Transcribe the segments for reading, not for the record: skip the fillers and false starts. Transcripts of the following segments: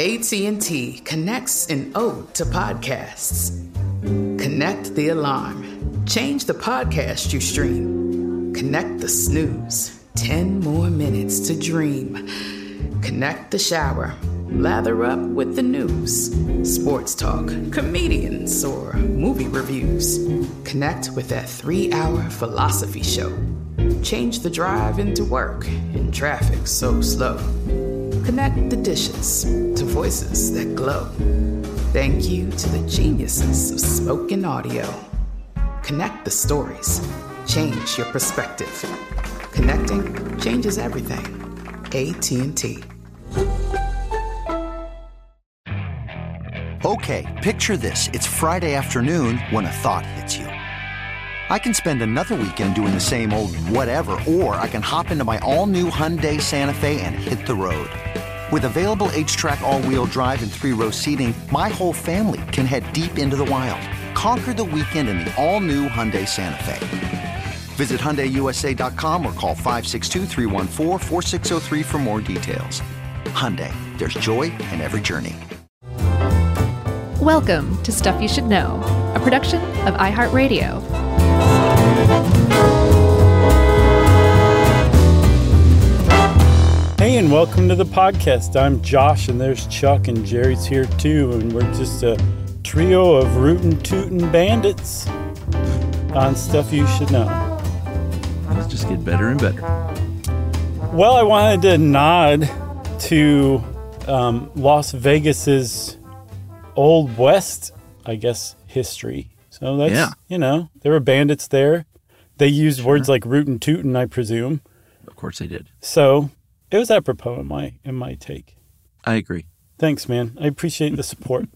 AT&T connects an ode to podcasts. Connect the alarm. Change the podcast you stream. Connect the snooze. 10 more minutes to dream. Connect the shower. Lather up with the news. Sports talk, comedians, or movie reviews. Connect with that 3-hour philosophy show. Change the drive into work in traffic so slow. Connect the dishes to voices that glow. Thank you to the geniuses of spoken audio. Connect the stories. Change your perspective. Connecting changes everything. AT&T. Okay, picture this. It's Friday afternoon when a thought hits you. I can spend another weekend doing the same old whatever, or I can hop into my all-new Hyundai Santa Fe and hit the road. With available H-Track all-wheel drive and 3-row seating, my whole family can head deep into the wild. Conquer the weekend in the all-new Hyundai Santa Fe. Visit HyundaiUSA.com or call 562-314-4603 for more details. Hyundai, there's joy in every journey. Welcome to Stuff You Should Know, a production of iHeartRadio. Hey, and welcome to the podcast. I'm Josh, and there's Chuck, and Jerry's here too, and we're just a trio of rootin' tootin' bandits on Stuff You Should Know. Let's just get better and better. Well, I wanted to nod to Las Vegas's Old West, I guess, history. So that's, there were bandits there. They used words like rootin' tootin', I presume. Of course they did. So it was apropos in my take. I agree. Thanks, man. I appreciate the support.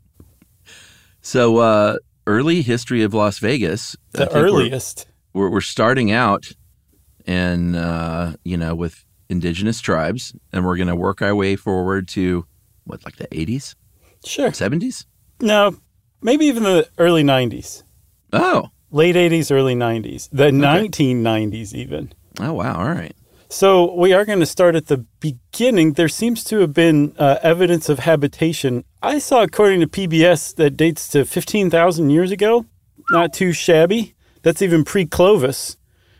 So early history of Las Vegas. The earliest. We're starting out and, with indigenous tribes, and we're going to work our way forward to, like the 80s? Sure. 70s? No, maybe even the early 90s. Oh. Late 80s, early 90s. The 1990s even. Oh, wow. All right. So we are going to start at the beginning. There seems to have been evidence of habitation. I saw, according to PBS, that dates to 15,000 years ago. Not too shabby. That's even pre-Clovis.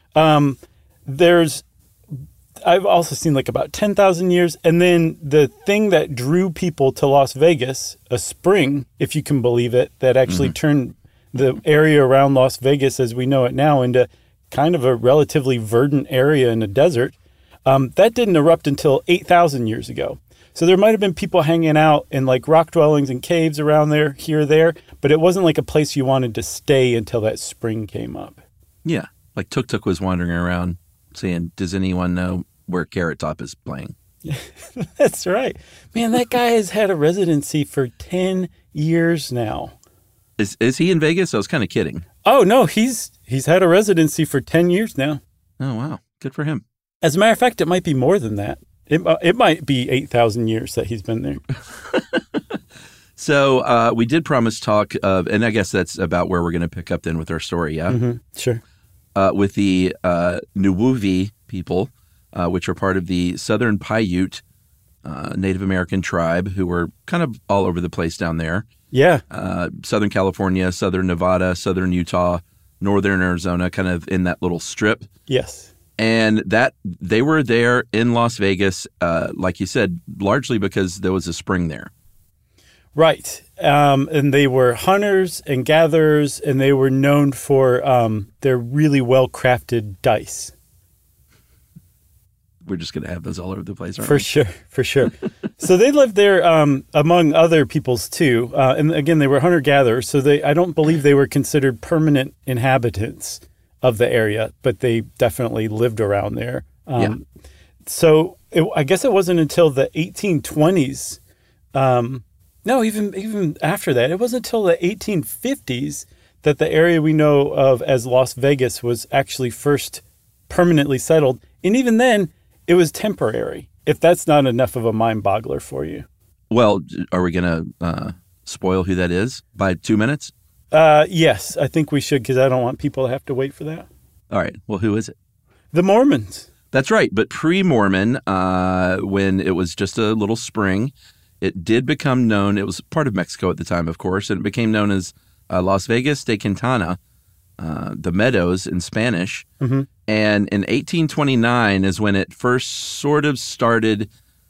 I've also seen about 10,000 years. And then the thing that drew people to Las Vegas, a spring, if you can believe it, that actually turned the area around Las Vegas as we know it now into kind of a relatively verdant area in a desert. That didn't erupt until 8,000 years ago. So there might have been people hanging out in rock dwellings and caves around there, here or there, but it wasn't a place you wanted to stay until that spring came up. Yeah. Like Tuk Tuk was wandering around saying, does anyone know where Carrot Top is playing? That's right. Man, that guy has had a residency for 10 years now. Is he in Vegas? I was kind of kidding. Oh, no, he's had a residency for 10 years now. Oh, wow. Good for him. As a matter of fact, it might be more than that. It might be 8,000 years that he's been there. So we did promise talk of, and I guess that's about where we're going to pick up then with our story, yeah? Mm-hmm. Sure. With the Nuwuvi people, which are part of the Southern Paiute Native American tribe, who were kind of all over the place down there. Yeah. Southern California, Southern Nevada, Southern Utah, Northern Arizona, kind of in that little strip. Yes. And that they were there in Las Vegas, like you said, largely because there was a spring there. Right. And they were hunters and gatherers, and they were known for their really well-crafted dice. We're just going to have those all over the place, aren't we? For sure. So they lived there among other peoples, too. And again, they were hunter-gatherers, so I don't believe they were considered permanent inhabitants of the area, but they definitely lived around there. So I guess it wasn't until the 1820s. No, even after that, it wasn't until the 1850s that the area we know of as Las Vegas was actually first permanently settled. And even then, it was temporary, if that's not enough of a mind-boggler for you. Well, are we going to spoil who that is by 2 minutes? Yes, I think we should, because I don't want people to have to wait for that. All right. Well, who is it? The Mormons. That's right. But pre-Mormon, when it was just a little spring, it did become known. It was part of Mexico at the time, of course, and it became known as Las Vegas de Quintana, the Meadows in Spanish. Mm-hmm. And in 1829 is when it first sort of started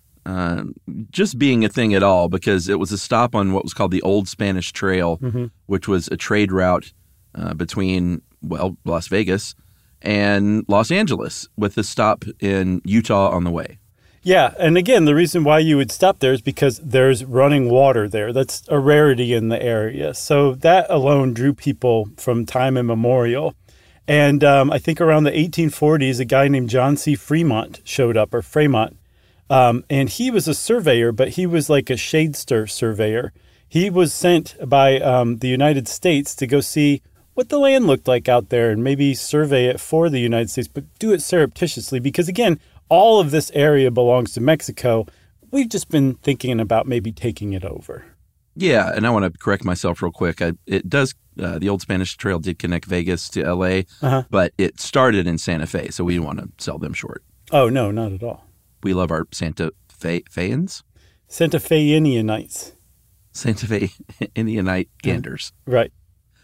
just being a thing at all, because it was a stop on what was called the Old Spanish Trail, Mm-hmm. which was a trade route between, Las Vegas and Los Angeles, with a stop in Utah on the way. Yeah, and again, the reason why you would stop there is because there's running water there. That's a rarity in the area. So that alone drew people from time immemorial. And I think around the 1840s, a guy named John C. Fremont showed up, or Fremont. And he was a surveyor, but he was like a shadester surveyor. He was sent by the United States to go see what the land looked like out there and maybe survey it for the United States, but do it surreptitiously because, again, all of this area belongs to Mexico. We've just been thinking about maybe taking it over. Yeah, and I want to correct myself real quick. It does, the Old Spanish Trail did connect Vegas to L.A., but it started in Santa Fe, so we didn't want to sell them short. Oh, no, not at all. We love our Santa Feans? Santa Fe Indianites. Santa Fe Indianite ganders. Right.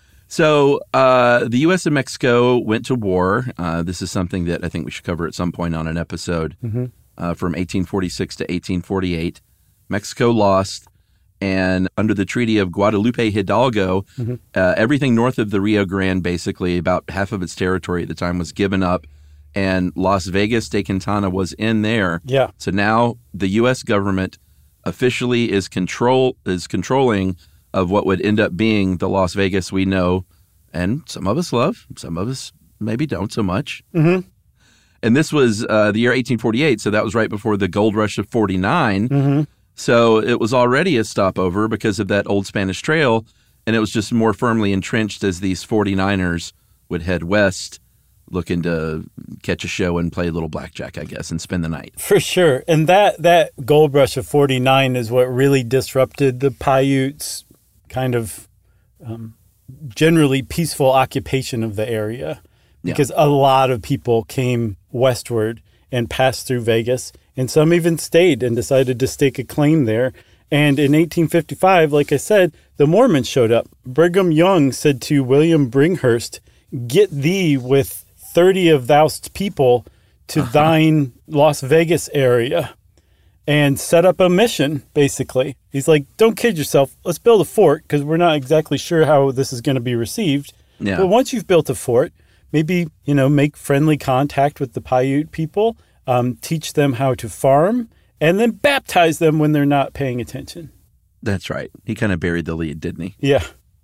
So the U.S. and Mexico went to war. This is something that I think we should cover at some point on an episode. From 1846 to 1848. Mexico lost, and under the Treaty of Guadalupe Hidalgo, everything north of the Rio Grande, basically about half of its territory at the time, was given up, and Las Vegas de Quintana was in there. Yeah. So now the U.S. government officially is controlling of what would end up being the Las Vegas we know, and some of us love, some of us maybe don't so much. Mm-hmm. And this was the year 1848, so that was right before the gold rush of 49. Mm-hmm. So it was already a stopover because of that Old Spanish Trail, and it was just more firmly entrenched as these 49ers would head west looking to catch a show and play a little blackjack, I guess, and spend the night. For sure. And that gold rush of 49 is what really disrupted the Paiutes' kind of generally peaceful occupation of the area, because a lot of people came westward and passed through Vegas, and some even stayed and decided to stake a claim there. And in 1855, like I said, the Mormons showed up. Brigham Young said to William Bringhurst, "Get thee with 30 of thou'st people to thine Las Vegas area," and set up a mission, basically. He's like, don't kid yourself. Let's build a fort, because we're not exactly sure how this is going to be received. Yeah. But once you've built a fort, maybe, make friendly contact with the Paiute people, teach them how to farm, and then baptize them when they're not paying attention. That's right. He kind of buried the lead, didn't he? Yeah.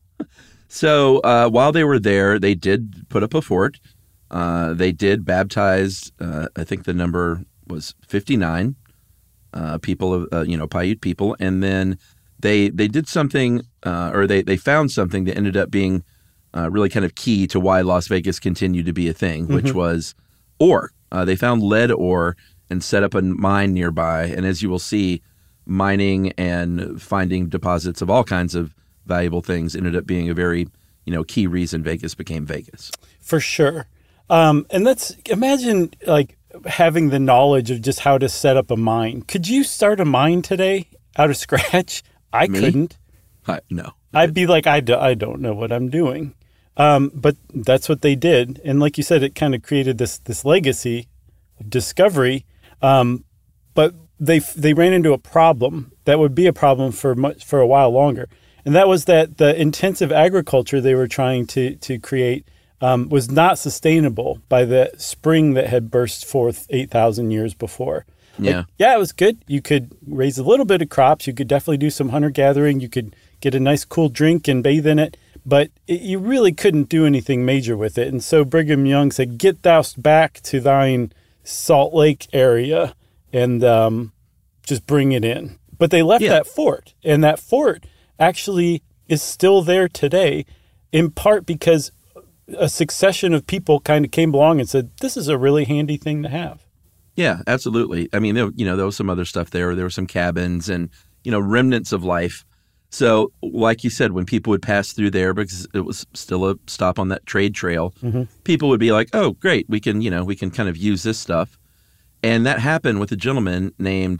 So while they were there, they did put up a fort. They did baptize, I think the number was 59 people, Paiute people. And then they did something, or they found something that ended up being really kind of key to why Las Vegas continued to be a thing, which was ore. They found lead ore and set up a mine nearby. And as you will see, mining and finding deposits of all kinds of valuable things ended up being a very, key reason Vegas became Vegas. For sure. And imagine like having the knowledge of just how to set up a mine. Could you start a mine today out of scratch? I couldn't. No. I'd be like, I don't know what I'm doing. But that's what they did. And like you said, it kind of created this legacy of discovery. But they ran into a problem that would be a problem for a while longer. And that was that the intensive agriculture they were trying to create was not sustainable by the spring that had burst forth 8,000 years before. It was good. You could raise a little bit of crops. You could definitely do some hunter-gathering. You could get a nice cool drink and bathe in it. But you really couldn't do anything major with it. And so Brigham Young said, "Get thou back to thine Salt Lake area and just bring it in." But they left that fort. And that fort actually is still there today, in part because a succession of people kind of came along and said, this is a really handy thing to have. Yeah, absolutely. I mean, there was some other stuff there. There were some cabins and, remnants of life. So like you said, when people would pass through there, because it was still a stop on that trade trail, people would be like, oh, great, we can kind of use this stuff. And that happened with a gentleman named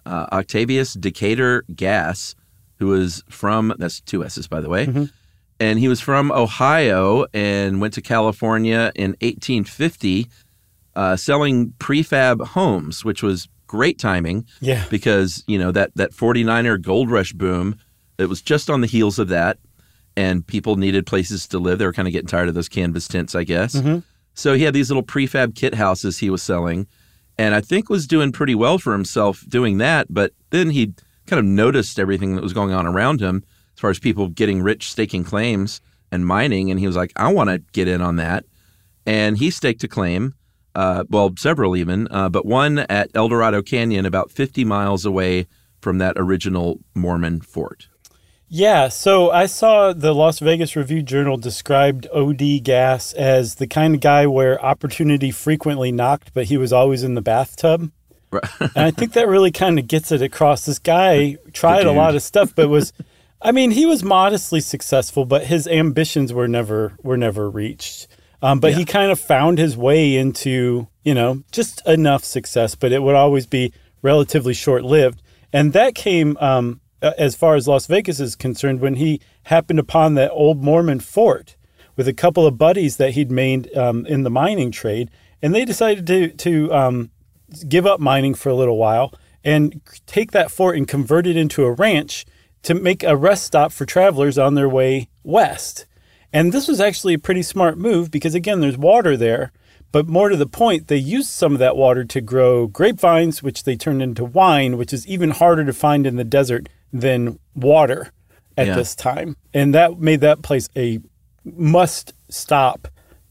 Octavius Decatur Gass, who was from, that's 2 S's, by the way, and he was from Ohio and went to California in 1850 selling prefab homes, which was great timing. Yeah. Because, that 49er gold rush boom, it was just on the heels of that, and people needed places to live. They were kind of getting tired of those canvas tents, I guess. So he had these little prefab kit houses he was selling, and I think was doing pretty well for himself doing that. But then he kind of noticed everything that was going on around him as far as people getting rich, staking claims and mining. And he was like, I want to get in on that. And he staked a claim, several even, but one at El Dorado Canyon, about 50 miles away from that original Mormon fort. Yeah, so I saw the Las Vegas Review-Journal described O.D. Gass as the kind of guy where opportunity frequently knocked, but he was always in the bathtub. Right. And I think that really kind of gets it across. This guy tried a lot of stuff, but he was modestly successful, but his ambitions were never reached. He kind of found his way into, just enough success, but it would always be relatively short-lived. And that came... as far as Las Vegas is concerned, when he happened upon that old Mormon fort with a couple of buddies that he'd made in the mining trade, and they decided to give up mining for a little while and take that fort and convert it into a ranch to make a rest stop for travelers on their way west. And this was actually a pretty smart move because, again, there's water there. But more to the point, they used some of that water to grow grapevines, which they turned into wine, which is even harder to find in the desert than water at this time. And that made that place a must-stop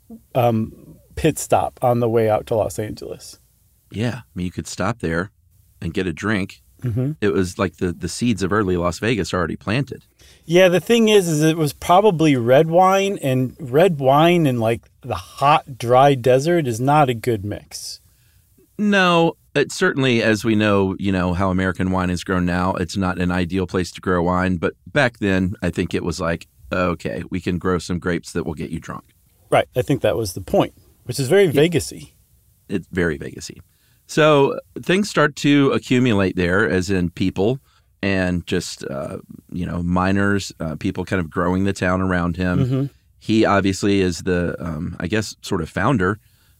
pit stop on the way out to Los Angeles. Yeah. You could stop there and get a drink. It was like the seeds of early Las Vegas already planted. Yeah, the thing is it was probably red wine in like the hot, dry desert is not a good mix. No, it certainly, as we know, how American wine is grown now, it's not an ideal place to grow wine. But back then, I think it was like, okay, we can grow some grapes that will get you drunk. Right. I think that was the point, which is very Vegas-y. It's very Vegas-y. So things start to accumulate there, as in people and just, miners, people kind of growing the town around him. He obviously is the, sort of founder,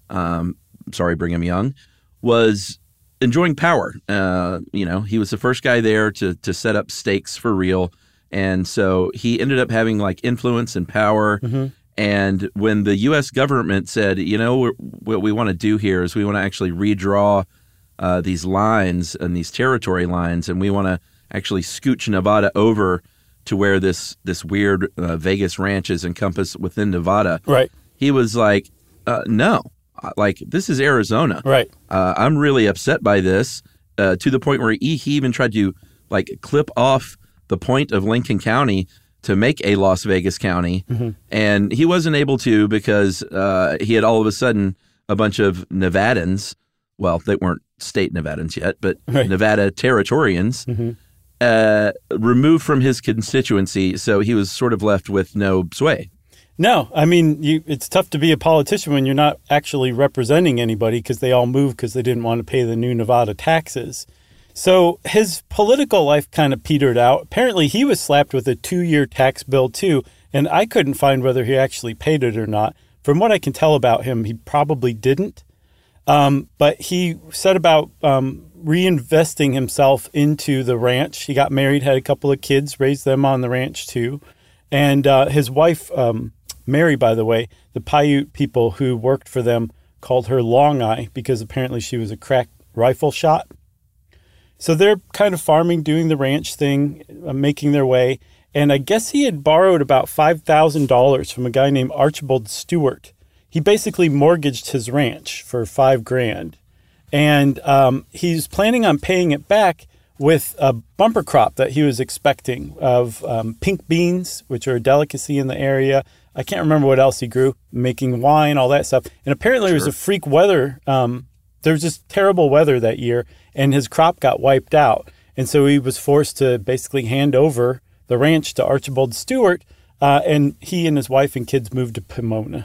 Brigham Young, was enjoying power. He was the first guy there to set up stakes for real. And so he ended up having like influence and power. And when the U.S. government said, what we want to do here is we want to actually redraw these lines and these territory lines, and we want to actually scooch Nevada over to where this weird Vegas ranch is encompassed within Nevada. Right. He was like, no, like this is Arizona. Right. I'm really upset by this to the point where he even tried to like clip off the point of Lincoln County to make a Las Vegas County. And he wasn't able to because he had all of a sudden a bunch of Nevadans. Well, they weren't state Nevadans yet, but Nevada Territorians removed from his constituency. So he was sort of left with no sway. No, it's tough to be a politician when you're not actually representing anybody because they all moved because they didn't want to pay the new Nevada taxes. So his political life kind of petered out. Apparently, he was slapped with a 2-year tax bill, too, and I couldn't find whether he actually paid it or not. From what I can tell about him, he probably didn't. But he set about reinvesting himself into the ranch. He got married, had a couple of kids, raised them on the ranch, too. And his wife, Mary, by the way, the Paiute people who worked for them called her Long Eye because apparently she was a crack rifle shot. So they're kind of farming, doing the ranch thing, making their way. And I guess he had borrowed about $5,000 from a guy named Archibald Stewart. He basically mortgaged his ranch for $5,000. And he's planning on paying it back with a bumper crop that he was expecting of pink beans, which are a delicacy in the area. I can't remember what else he grew, making wine, all that stuff. And apparently There was a freak weather. There was just terrible weather that year, and his crop got wiped out. And so he was forced to basically hand over the ranch to Archibald Stewart, and he and his wife and kids moved to Pomona.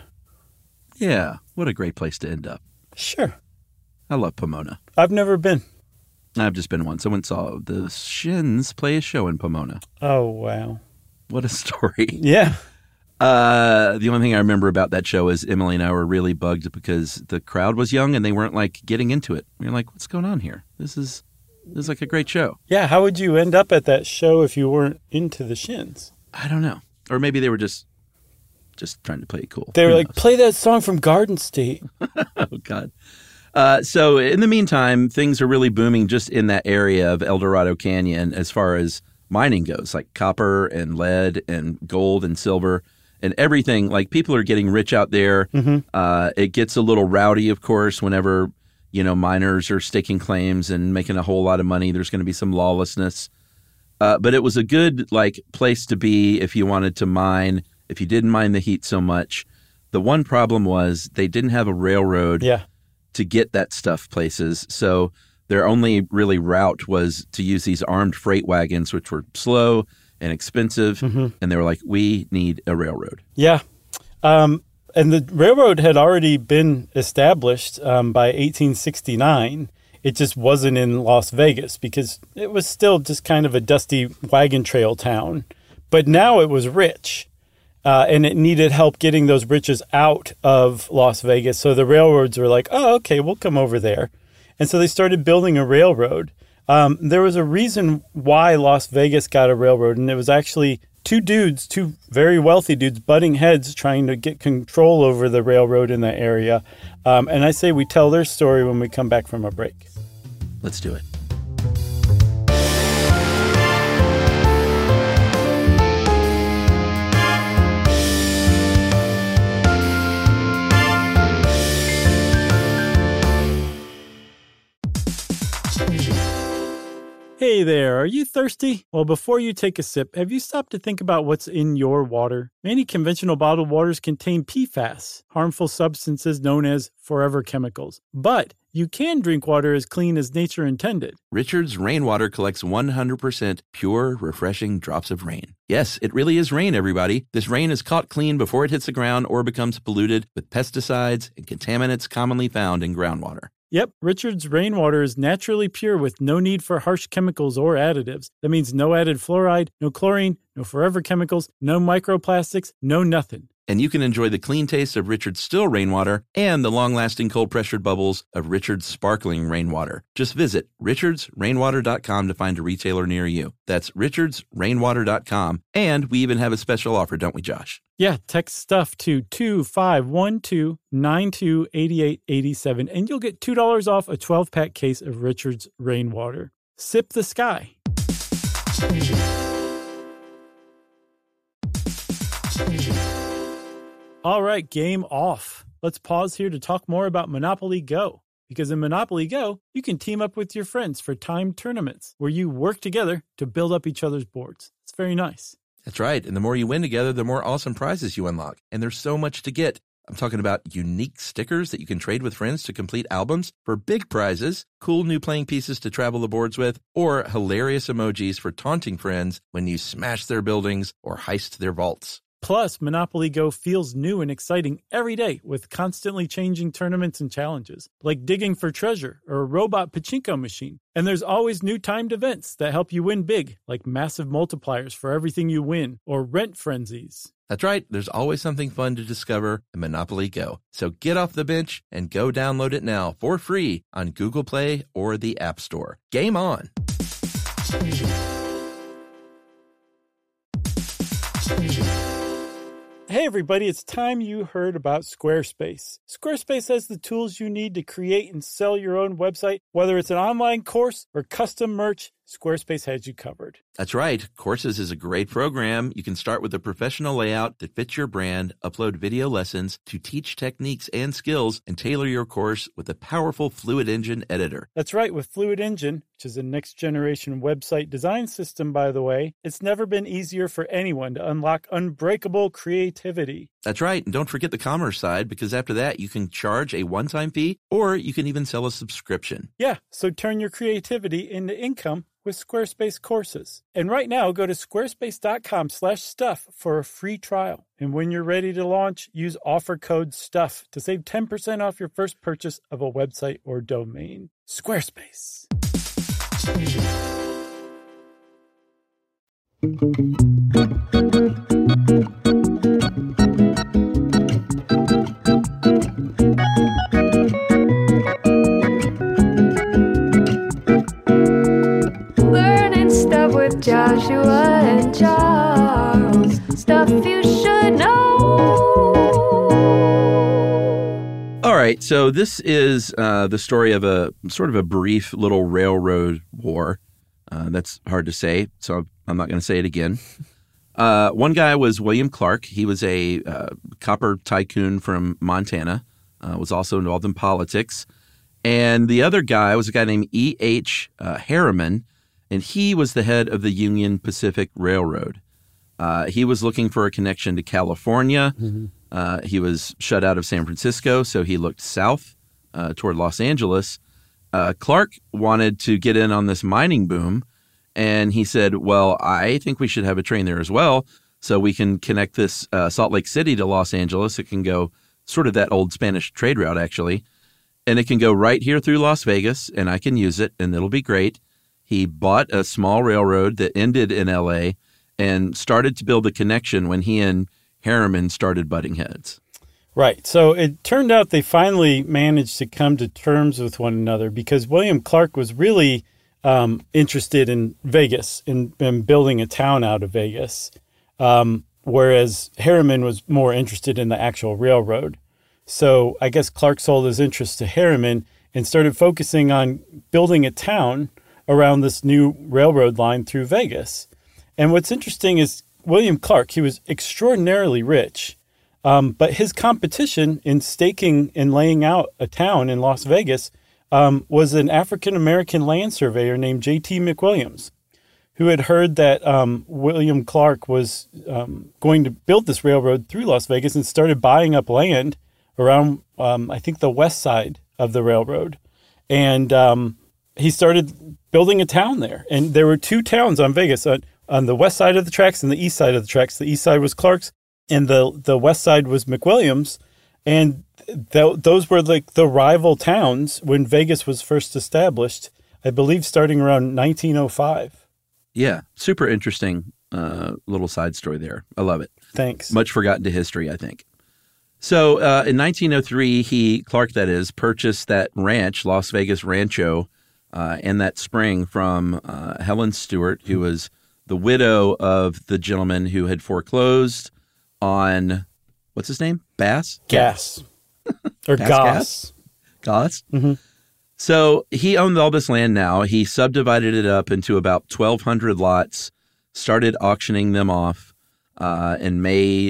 Yeah, what a great place to end up. Sure. I love Pomona. I've never been. I've just been once. I went and saw the Shins play a show in Pomona. Oh, wow. What a story. Yeah. The only thing I remember about that show is Emily and I were really bugged because the crowd was young and they weren't like getting into it. We were like, what's going on here? This is like a great show. Yeah. How would you end up at that show if you weren't into the Shins? I don't know. Or maybe they were just trying to play it cool. They were Who like, knows? play that song from Garden State. Oh, God. So in the meantime, things are really booming just in that area of El Dorado Canyon as far as mining goes, like copper and lead and gold and silver and everything. Like people are getting rich out there. It gets a little rowdy, of course, whenever, miners are staking claims and making a whole lot of money. There's going to be some lawlessness. But it was a good place to be if you wanted to mine, if you didn't mind the heat so much. The one problem was they didn't have a railroad to get that stuff places. So their only really route was to use these armed freight wagons, which were slow and expensive. And they were like, we need a railroad. Yeah. And the railroad had already been established by 1869. It just wasn't in Las Vegas because it was still just kind of a dusty wagon trail town. But now it was rich. And it needed help getting those riches out of Las Vegas. So the railroads were like, oh, okay, we'll come over there. And so they started building a railroad. There was a reason why Las Vegas got a railroad, and it was actually two very wealthy dudes, butting heads, trying to get control over the railroad in the area. And I say we tell their story when we come back from a break. Let's do it. Hey there, are you thirsty? Well, before you take a sip, have you stopped to think about what's in your water? Many conventional bottled waters contain PFAS, harmful substances known as forever chemicals. But you can drink water as clean as nature intended. Richard's Rainwater collects 100% pure, refreshing drops of rain. Yes, it really is rain, everybody. This rain is caught clean before it hits the ground or becomes polluted with pesticides and contaminants commonly found in groundwater. Yep, Richard's Rainwater is naturally pure with no need for harsh chemicals or additives. That means no added fluoride, no chlorine, no forever chemicals, no microplastics, no nothing. And you can enjoy the clean taste of Richard's still rainwater and the long-lasting cold-pressured bubbles of Richard's sparkling rainwater. Just visit richardsrainwater.com to find a retailer near you. That's richardsrainwater.com. And we even have a special offer, don't we, Josh? Yeah, text STUFF to 2512928887 and you'll get $2 off a 12-pack case of Richard's Rainwater. Sip the sky. All right, game off. Let's pause here to talk more about Monopoly Go. Because in Monopoly Go, you can team up with your friends for timed tournaments where you work together to build up each other's boards. It's very nice. That's right. And the more you win together, the more awesome prizes you unlock. And there's so much to get. I'm talking about unique stickers that you can trade with friends to complete albums for big prizes, cool new playing pieces to travel the boards with, or hilarious emojis for taunting friends when you smash their buildings or heist their vaults. Plus, Monopoly Go feels new and exciting every day with constantly changing tournaments and challenges, like digging for treasure or a robot pachinko machine. And there's always new timed events that help you win big, like massive multipliers for everything you win or rent frenzies. That's right. There's always something fun to discover in Monopoly Go. So get off the bench and go download it now for free on Google Play or the App Store. Game on! Hey everybody, it's time you heard about Squarespace. Squarespace has the tools you need to create and sell your own website. Whether it's an online course or custom merch, Squarespace has you covered. That's right. Courses is a great program. You can start with a professional layout that fits your brand, upload video lessons to teach techniques and skills, and tailor your course with a powerful Fluid Engine editor. That's right. With Fluid Engine, which is a next-generation website design system, by the way, it's never been easier for anyone to unlock unbreakable creativity. That's right. And don't forget the commerce side, because after that, you can charge a one-time fee, or you can even sell a subscription. Yeah, so turn your creativity into income with Squarespace courses. And right now, go to squarespace.com/stuff for a free trial. And when you're ready to launch, use offer code STUFF to save 10% off your first purchase of a website or domain. Squarespace. Learning stuff with Joshua and Charles. Stuff you should know. All right, so this is the story of a sort of a brief little railroad war. That's hard to say, so I'm not going to say it again. One guy was William Clark. He was a copper tycoon from Montana, was also involved in politics. And the other guy was a guy named E.H. Harriman, and he was the head of the Union Pacific Railroad. He was looking for a connection to California. Mm-hmm. He was shut out of San Francisco, so he looked south toward Los Angeles. Clark wanted to get in on this mining boom, and he said, well, I think we should have a train there as well so we can connect this Salt Lake City to Los Angeles. It can go sort of that old Spanish trade route, actually, and it can go right here through Las Vegas, and I can use it, and it'll be great. He bought a small railroad that ended in L.A. and started to build a connection when he and Harriman started butting heads. Right. So it turned out they finally managed to come to terms with one another because William Clark was really interested in Vegas, in building a town out of Vegas, whereas Harriman was more interested in the actual railroad. So I guess Clark sold his interest to Harriman and started focusing on building a town around this new railroad line through Vegas. And what's interesting is William Clark, he was extraordinarily rich, but his competition in staking and laying out a town in Las Vegas was an African-American land surveyor named J.T. McWilliams, who had heard that William Clark was going to build this railroad through Las Vegas and started buying up land around, I think, the west side of the railroad. And he started building a town there. And there were two towns on Vegas, on the west side of the tracks and the east side of the tracks. The east side was Clark's, and the west side was McWilliams. And those were like the rival towns when Vegas was first established, I believe starting around 1905. Yeah, super interesting little side story there. I love it. Thanks. Much forgotten to history, I think. So in 1903, Clark, that is, purchased that ranch, Las Vegas Rancho, and that spring from Helen Stewart, who was the widow of the gentleman who had foreclosed on, what's his name? Bass? Gas. Or Goss. Goss? Mm-hmm. So he owned all this land now. He subdivided it up into about 1,200 lots, started auctioning them off in May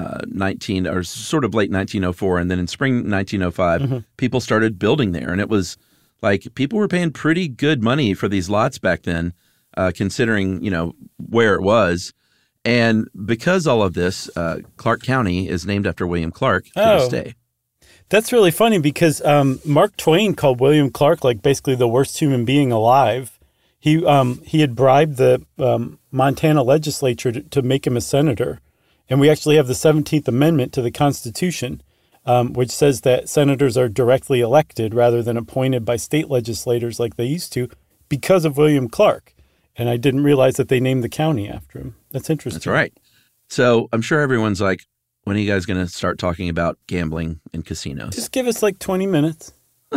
19, or sort of late 1904. And then in spring 1905, people started building there. And it was like people were paying pretty good money for these lots back then, considering, where it was. And because all of this, Clark County is named after William Clark to this day. That's really funny because Mark Twain called William Clark like basically the worst human being alive. He had bribed the Montana legislature to make him a senator. And we actually have the 17th Amendment to the Constitution, which says that senators are directly elected rather than appointed by state legislators like they used to because of William Clark. And I didn't realize that they named the county after him. That's interesting. That's right. So I'm sure everyone's like, when are you guys going to start talking about gambling and casinos? Just give us like 20 minutes.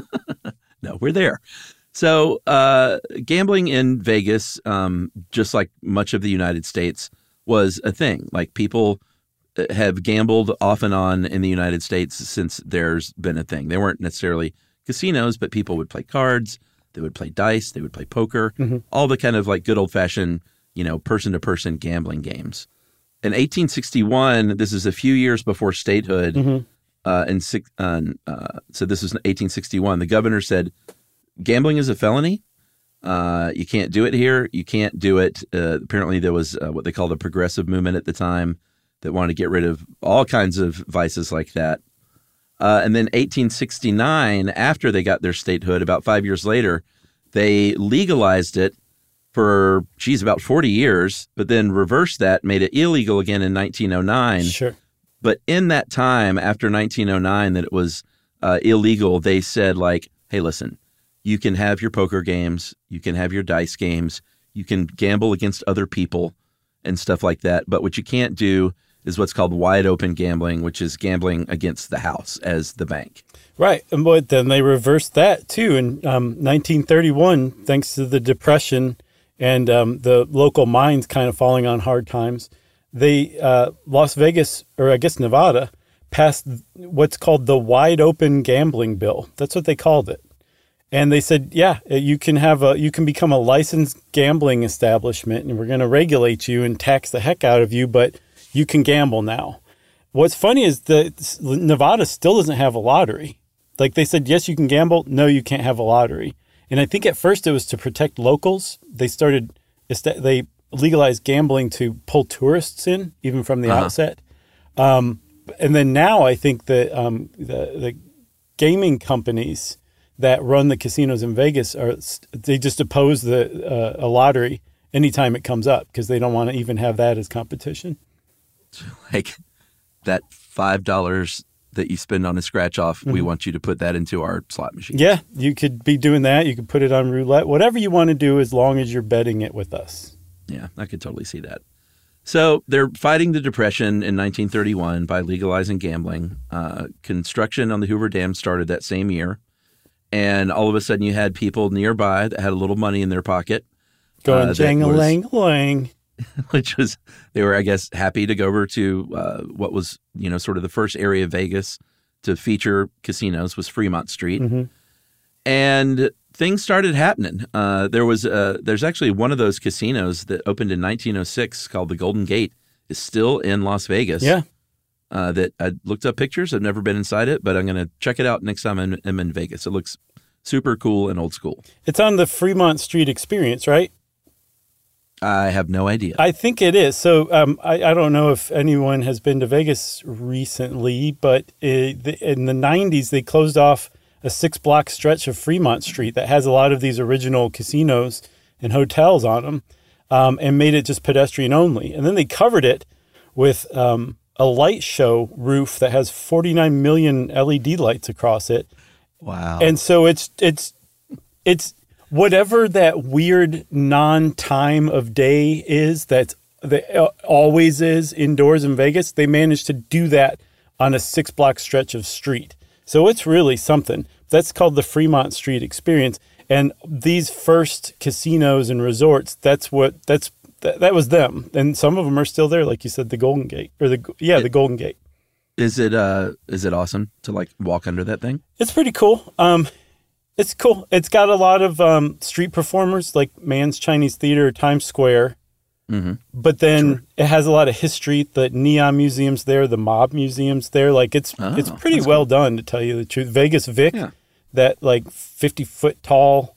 No, we're there. So gambling in Vegas, just like much of the United States, was a thing. Like people have gambled off and on in the United States since there's been a thing. They weren't necessarily casinos, but people would play cards. They would play dice. They would play poker. All the kind of like good old-fashioned, person-to-person gambling games. In 1861, this is a few years before statehood, so this was 1861, the governor said, gambling is a felony. You can't do it here. You can't do it. Apparently there was what they called a progressive movement at the time that wanted to get rid of all kinds of vices like that. And then 1869, after they got their statehood, about 5 years later, they legalized it for, about 40 years, but then reversed that, made it illegal again in 1909. Sure. But in that time, after 1909, that it was illegal, they said, like, hey, listen, you can have your poker games, you can have your dice games, you can gamble against other people and stuff like that. But what you can't do is what's called wide open gambling, which is gambling against the house as the bank. Right. But then they reversed that too in 1931, thanks to the Depression and the local mines kind of falling on hard times. They, Las Vegas, or I guess Nevada, passed what's called the wide open gambling bill. That's what they called it. And they said, yeah, you can become a licensed gambling establishment, and we're going to regulate you and tax the heck out of you, but you can gamble now. What's funny is that Nevada still doesn't have a lottery. Like they said, yes, you can gamble. No, you can't have a lottery. And I think at first it was to protect locals. They legalized gambling to pull tourists in, even from the outset. And then now I think that the gaming companies that run the casinos in Vegas they just oppose a lottery anytime it comes up because they don't want to even have that as competition. Like that $5 that you spend on a scratch off, we want you to put that into our slot machine. Yeah, you could be doing that. You could put it on roulette, whatever you want to do as long as you're betting it with us. Yeah, I could totally see that. So they're fighting the Depression in 1931 by legalizing gambling. Construction on the Hoover Dam started that same year. And all of a sudden you had people nearby that had a little money in their pocket. Going jang-a-lang-a-lang. Which was, they were, I guess, happy to go over to what was, sort of the first area of Vegas to feature casinos was Fremont Street. Mm-hmm. And things started happening. There's actually one of those casinos that opened in 1906 called the Golden Gate is still in Las Vegas. Yeah. That I looked up pictures. I've never been inside it, but I'm going to check it out next time I'm in Vegas. It looks super cool and old school. It's on the Fremont Street Experience, right? I have no idea. I think it is. So I don't know if anyone has been to Vegas recently, but in the 90s, they closed off a 6-block stretch of Fremont Street that has a lot of these original casinos and hotels on them and made it just pedestrian only. And then they covered it with a light show roof that has 49 million LED lights across it. Wow. And so it's whatever that weird non-time of day is that always is indoors in Vegas, they managed to do that on a 6-block stretch of street. So it's really something. That's called the Fremont Street Experience. And these first casinos and resorts, that was them. And some of them are still there, like you said, the Golden Gate the Golden Gate. Is it awesome to like walk under that thing? It's pretty cool. It's cool. It's got a lot of street performers like Mann's Chinese Theater, Times Square. Mm-hmm. But then it has a lot of history. The Neon Museum's there, the Mob Museum's there. Like it's pretty well done, to tell you the truth. Vegas Vic, that like 50-foot tall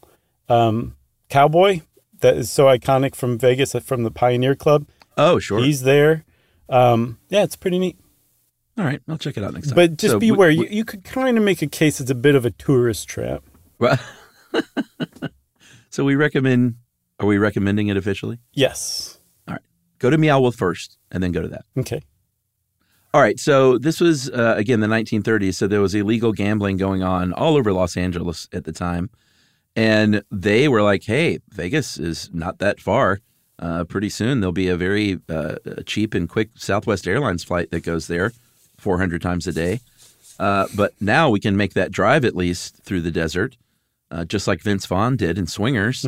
cowboy that is so iconic from Vegas, from the Pioneer Club. Oh, sure. He's there. It's pretty neat. All right, I'll check it out next time. But just beware. You could kind of make a case it's a bit of a tourist trap. Well, so are we recommending it officially? Yes. All right. Go to Meow Wolf first and then go to that. Okay. All right. So this was, again, the 1930s. So there was illegal gambling going on all over Los Angeles at the time. And they were like, hey, Vegas is not that far. Pretty soon there'll be a very cheap and quick Southwest Airlines flight that goes there 400 times a day. But now we can make that drive at least through the desert, just like Vince Vaughn did in Swingers,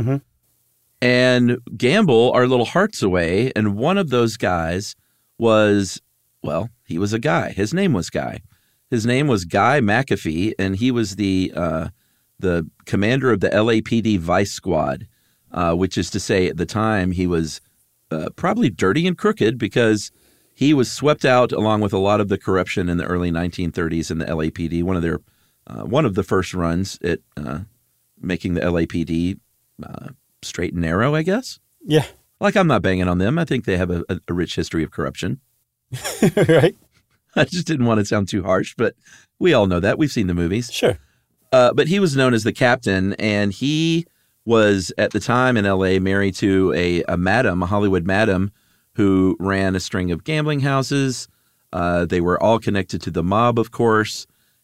and gamble our little hearts away. And one of those guys he was a guy. His name was Guy. His name was Guy McAfee, and he was the commander of the LAPD Vice Squad, which is to say at the time he was probably dirty and crooked because he was swept out along with a lot of the corruption in the early 1930s in the LAPD. One of the first runs at making the LAPD straight and narrow, I guess. Yeah. Like, I'm not banging on them. I think they have a rich history of corruption. Right. I just didn't want to sound too harsh, but we all know that. We've seen the movies. Sure. But he was known as the captain, and he was, at the time in L.A., married to a Hollywood madam, who ran a string of gambling houses. They were all connected to the mob, of course.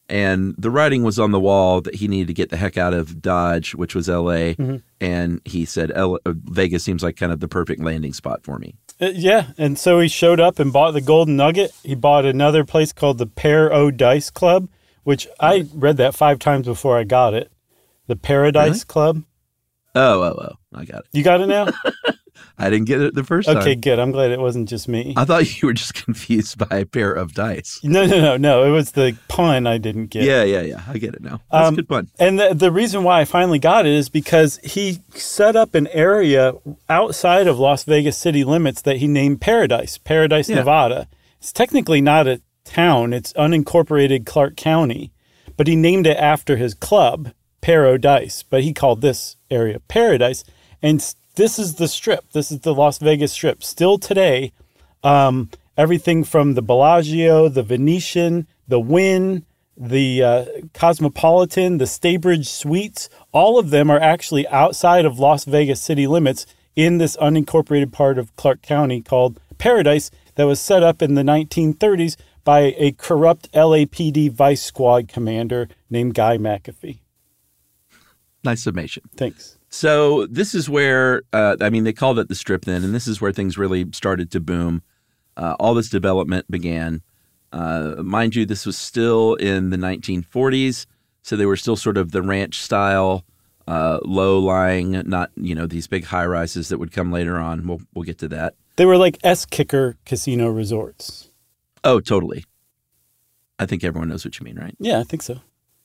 And the writing was on the wall that he needed to get the heck out of Dodge, which was L.A. And he said, Vegas seems like kind of the perfect landing spot for me. Yeah, and so he showed up and bought the Golden Nugget. He bought another place called the Paradise Club, which I read that 5 times before I got it. The Paradise Club. Oh, I got it. You got it now? I didn't get it the first time. Okay, good. I'm glad it wasn't just me. I thought you were just confused by a pair of dice. No. It was the pun I didn't get. Yeah. I get it now. That's a good pun. And the reason why I finally got it is because he set up an area outside of Las Vegas city limits that he named Paradise, Nevada. It's technically not a town. It's unincorporated Clark County. But he named it after his club, Paradise. But he called this area Paradise. And this is the Strip. This is the Las Vegas Strip. Still today, everything from the Bellagio, the Venetian, the Wynn, the Cosmopolitan, the Staybridge Suites, all of them are actually outside of Las Vegas city limits in this unincorporated part of Clark County called Paradise that was set up in the 1930s by a corrupt LAPD vice squad commander named Guy McAfee. Nice summation. Thanks. So this is where, they called it the Strip then, and this is where things really started to boom. All this development began. Mind you, this was still in the 1940s, so they were still sort of the ranch style, low-lying, not, these big high-rises that would come later on. We'll get to that. They were like S-Kicker casino resorts. Oh, totally. I think everyone knows what you mean, right? Yeah, I think so.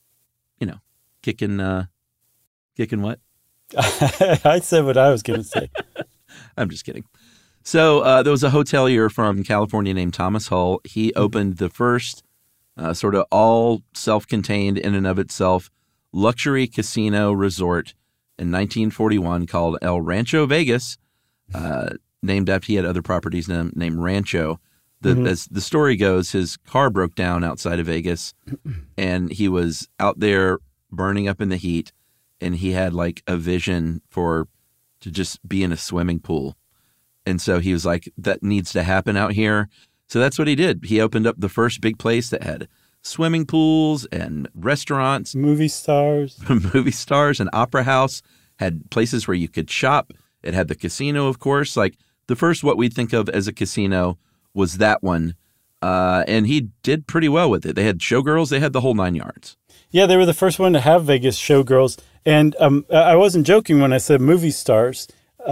Kicking what? I said what I was going to say. I'm just kidding. So there was a hotelier from California named Thomas Hull. He opened the first sort of all self-contained in and of itself luxury casino resort in 1941 called El Rancho Vegas, named after he had other properties named Rancho. As the story goes, his car broke down outside of Vegas, and he was out there burning up in the heat. And he had like a vision to just be in a swimming pool. And so he was like, that needs to happen out here. So that's what he did. He opened up the first big place that had swimming pools and restaurants. Movie stars, an opera house, had places where you could shop. It had the casino, of course. Like the first what we think of as a casino was that one. And he did pretty well with it. They had showgirls. They had the whole 9 yards. Yeah, they were the first one to have Vegas showgirls. And I wasn't joking when I said movie stars.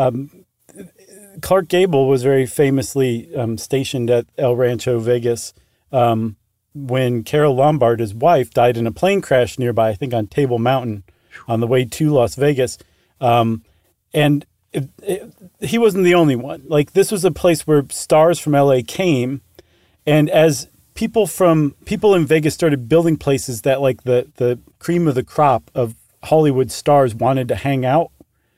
Clark Gable was very famously stationed at El Rancho Vegas when Carol Lombard, his wife, died in a plane crash nearby, I think on Table Mountain, on the way to Las Vegas. And he wasn't the only one. Like, this was a place where stars from LA came, and as people in Vegas started building places that like the cream of the crop of Hollywood stars wanted to hang out,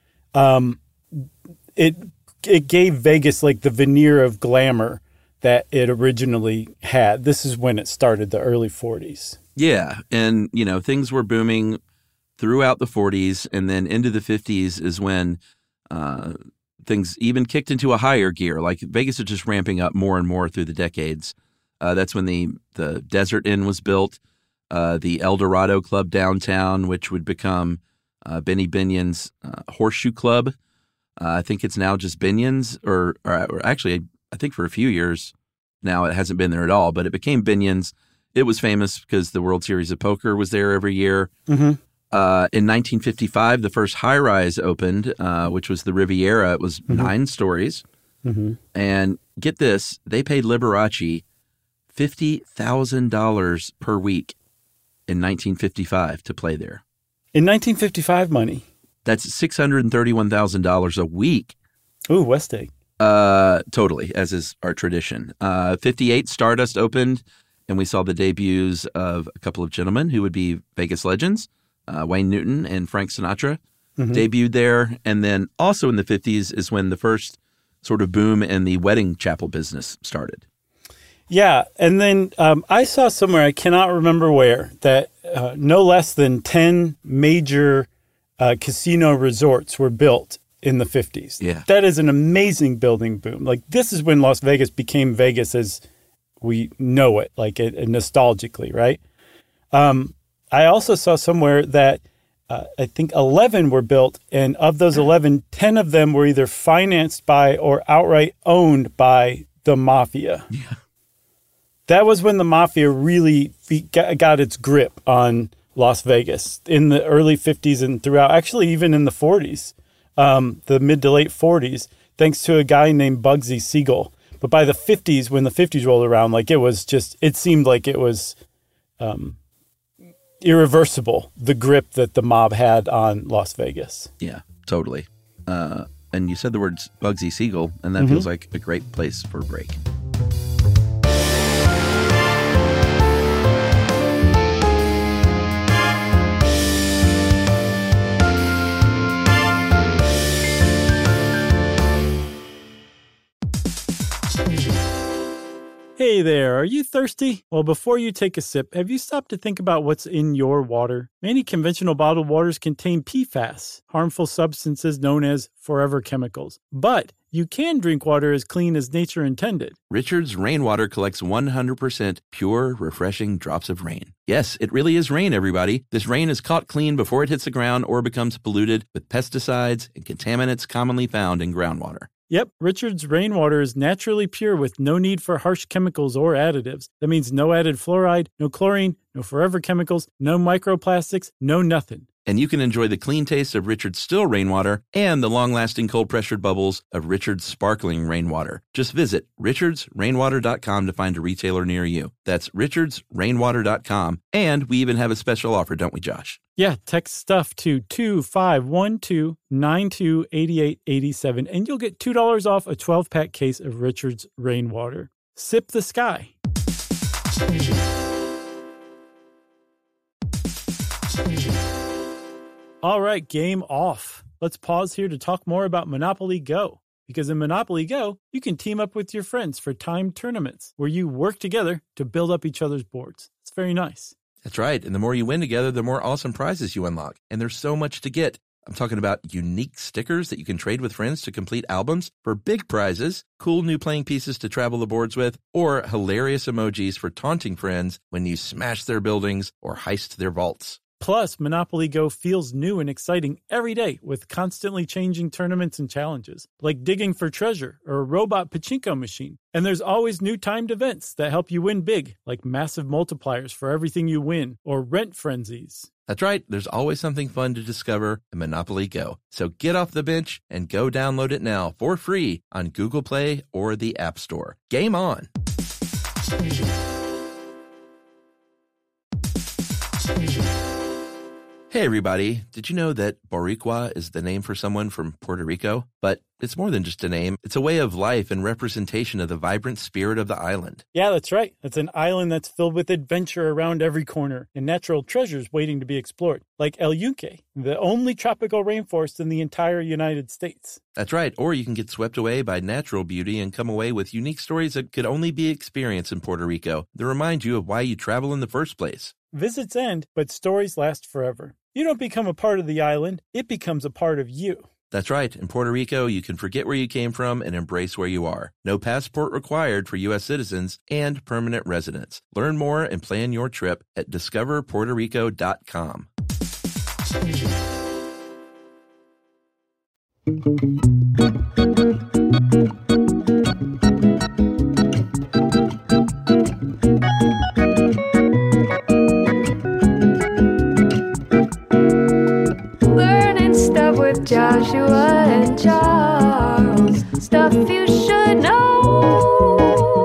it gave Vegas like the veneer of glamour that it originally had. This is when it started, the early 40s. Yeah, and things were booming throughout the 40s, and then into the 50s is when things even kicked into a higher gear. Like Vegas is just ramping up more and more through the decades. That's when the Desert Inn was built, the El Dorado Club downtown, which would become Benny Binion's Horseshoe Club. I think it's now just Binion's, or actually, I think for a few years now it hasn't been there at all, but it became Binion's. It was famous because the World Series of Poker was there every year. Mm-hmm. In 1955, the first high-rise opened, which was the Riviera. It was 9 stories. Mm-hmm. And get this, they paid Liberace $50,000 per week in 1955 to play there. In 1955 money? That's $631,000 a week. Ooh, West Egg. Totally, as is our tradition. 58, Stardust opened, and we saw the debuts of a couple of gentlemen who would be Vegas legends, Wayne Newton and Frank Sinatra, debuted there. And then also in the 50s is when the first sort of boom in the wedding chapel business started. Yeah, and then I saw somewhere, I cannot remember where, that no less than 10 major casino resorts were built in the 50s. Yeah. That is an amazing building boom. Like, this is when Las Vegas became Vegas as we know it, like nostalgically, right? I also saw somewhere that I think 11 were built, and of those 11, 10 of them were either financed by or outright owned by the mafia. Yeah. That was when the mafia really got its grip on Las Vegas in the early 50s and throughout, actually even in the 40s, the mid to late 40s, thanks to a guy named Bugsy Siegel. But by the 50s, when the 50s rolled around, like it seemed like it was irreversible, the grip that the mob had on Las Vegas. Yeah, totally. And you said the words Bugsy Siegel, and that feels like a great place for a break. Hey there, are you thirsty? Well, before you take a sip, have you stopped to think about what's in your water? Many conventional bottled waters contain PFAS, harmful substances known as forever chemicals. But you can drink water as clean as nature intended. Richard's Rainwater collects 100% pure, refreshing drops of rain. Yes, it really is rain, everybody. This rain is caught clean before it hits the ground or becomes polluted with pesticides and contaminants commonly found in groundwater. Yep, Richard's Rainwater is naturally pure with no need for harsh chemicals or additives. That means no added fluoride, no chlorine, no forever chemicals, no microplastics, no nothing. And you can enjoy the clean taste of Richard's still rainwater and the long-lasting cold-pressured bubbles of Richard's sparkling rainwater. Just visit richardsrainwater.com to find a retailer near you. That's richardsrainwater.com. And we even have a special offer, don't we, Josh? Yeah, text stuff to 2512928887 and you'll get $2 off a 12-pack case of Richard's Rainwater. Sip the sky. All right, game off. Let's pause here to talk more about Monopoly Go. Because in Monopoly Go, you can team up with your friends for timed tournaments where you work together to build up each other's boards. It's very nice. That's right. And the more you win together, the more awesome prizes you unlock. And there's so much to get. I'm talking about unique stickers that you can trade with friends to complete albums for big prizes, cool new playing pieces to travel the boards with, or hilarious emojis for taunting friends when you smash their buildings or heist their vaults. Plus, Monopoly Go feels new and exciting every day with constantly changing tournaments and challenges, like digging for treasure or a robot pachinko machine. And there's always new timed events that help you win big, like massive multipliers for everything you win or rent frenzies. That's right. There's always something fun to discover in Monopoly Go. So get off the bench and go download it now for free on Google Play or the App Store. Game on! Hey everybody, did you know that Boricua is the name for someone from Puerto Rico? But it's more than just a name. It's a way of life and representation of the vibrant spirit of the island. Yeah, that's right. It's an island that's filled with adventure around every corner and natural treasures waiting to be explored, like El Yunque, the only tropical rainforest in the entire United States. That's right. Or you can get swept away by natural beauty and come away with unique stories that could only be experienced in Puerto Rico that remind you of why you travel in the first place. Visits end, but stories last forever. You don't become a part of the island, it becomes a part of you. That's right. In Puerto Rico, you can forget where you came from and embrace where you are. No passport required for U.S. citizens and permanent residents. Learn more and plan your trip at discoverpuertorico.com. With Joshua and Charles, stuff you should know.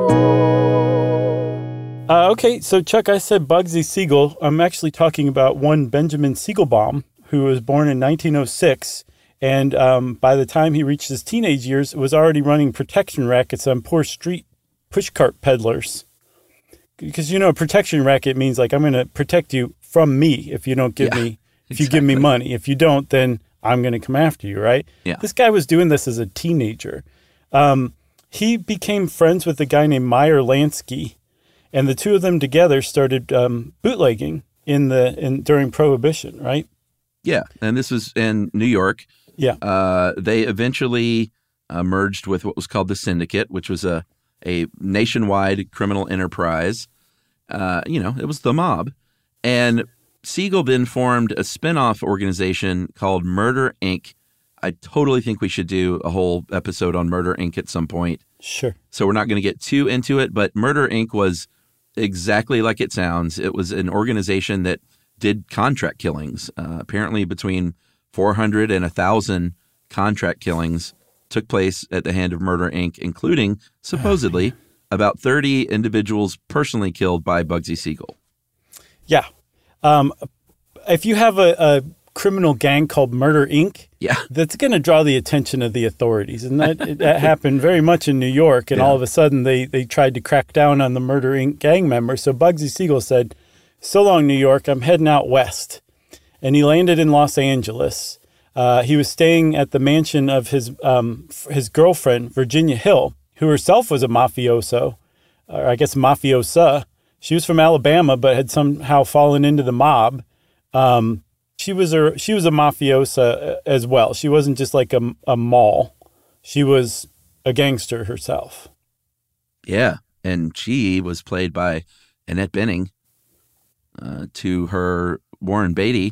Okay, so Chuck, I said Bugsy Siegel. I'm actually talking about one Benjamin Siegelbaum, who was born in 1906. And by the time he reached his teenage years, was already running protection rackets on poor street pushcart peddlers. Because, you know, a protection racket means like, I'm going to protect you from me if you don't give me, if you give me money. If you don't, then I'm going to come after you, right? Yeah. This guy was doing this as a teenager. He became friends with a guy named Meyer Lansky, and the two of them together started bootlegging during Prohibition, right? Yeah, and this was in New York. Yeah. They eventually merged with what was called the Syndicate, which was a nationwide criminal enterprise. It was the mob. And Siegel then formed a spinoff organization called Murder, Inc. I totally think we should do a whole episode on Murder, Inc. at some point. Sure. So we're not going to get too into it, but Murder, Inc. was exactly like it sounds. It was an organization that did contract killings. Apparently between 400 and 1,000 contract killings took place at the hand of Murder, Inc., including, supposedly, about 30 individuals personally killed by Bugsy Siegel. Yeah. If you have a criminal gang called Murder, Inc., Yeah. that's going to draw the attention of the authorities. And that happened very much in New York. And all of a sudden, they tried to crack down on the Murder, Inc. gang members. So Bugsy Siegel said, "So long, New York. I'm heading out west." And he landed in Los Angeles. He was staying at the mansion of his girlfriend, Virginia Hill, who herself was a mafioso, or I guess mafiosa. She was from Alabama, but had somehow fallen into the mob. She was a mafiosa as well. She wasn't just like a mall. She was a gangster herself. Yeah. And she was played by Annette Bening to her Warren Beatty,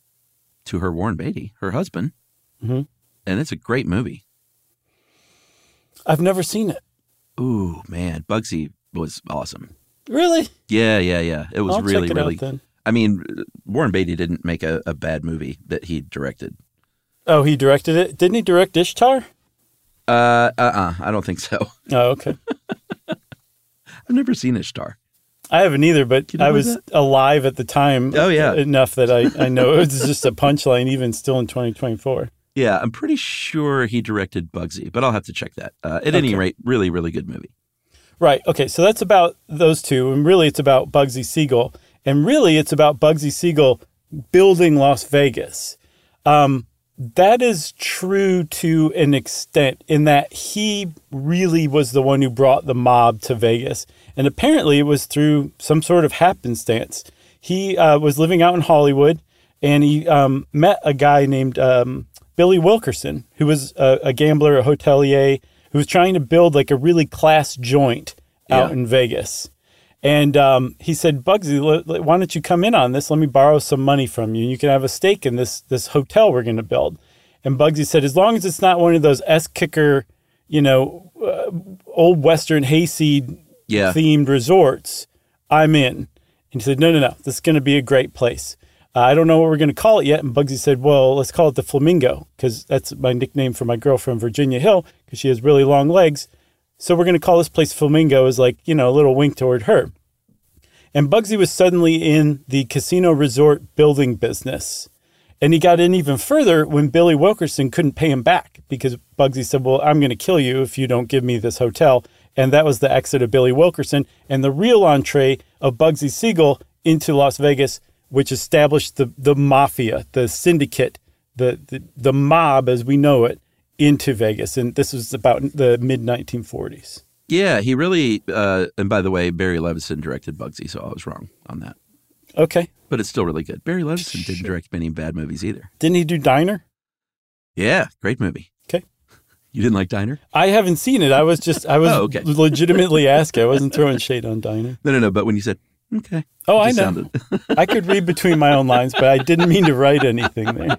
her husband. Mm-hmm. And it's a great movie. I've never seen it. Ooh, man. Bugsy was awesome. Really? Yeah. It was I'll really, check it really. out then. I mean, Warren Beatty didn't make a bad movie that he directed. Oh, he directed it? Didn't he direct Ishtar? I don't think so. Oh, okay. I've never seen Ishtar. I haven't either, but You know I about was that? alive at the time. Oh, yeah. Enough that I know it was just a punchline even still in 2024. Yeah, I'm pretty sure he directed Bugsy, but I'll have to check that. At any rate, really, really good movie. Right. Okay. So that's about those two. And really, it's about Bugsy Siegel. And really, it's about Bugsy Siegel building Las Vegas. That is true to an extent in that he really was the one who brought the mob to Vegas. And apparently, it was through some sort of happenstance. He was living out in Hollywood, and he met a guy named Billy Wilkerson, who was a gambler, a hotelier, who was trying to build like a really class joint out in Vegas. And he said, "Bugsy, why don't you come in on this? Let me borrow some money from you. You can have a stake in this hotel we're going to build." And Bugsy said, "As long as it's not one of those S-Kicker, old Western hayseed themed resorts, I'm in." And he said, no, this is going to be a great place. I don't know what we're going to call it yet. And Bugsy said, "Well, let's call it the Flamingo, because that's my nickname for my girlfriend, Virginia Hill, because she has really long legs. So we're going to call this place Flamingo," as like, a little wink toward her. And Bugsy was suddenly in the casino resort building business. And he got in even further when Billy Wilkerson couldn't pay him back, because Bugsy said, "Well, I'm going to kill you if you don't give me this hotel." And that was the exit of Billy Wilkerson and the real entree of Bugsy Siegel into Las Vegas, which established the mafia, the syndicate, the mob as we know it, into Vegas. And this was about the mid-1940s. Yeah, he really, and by the way, Barry Levinson directed Bugsy, so I was wrong on that. Okay. But it's still really good. Barry Levinson didn't direct many bad movies either. Didn't he do Diner? Yeah, great movie. Okay. You didn't like Diner? I haven't seen it. I was okay. legitimately asking. I wasn't throwing shade on Diner. No, but when you said, okay. Oh, I it know. sounded- I could read between my own lines, but I didn't mean to write anything there.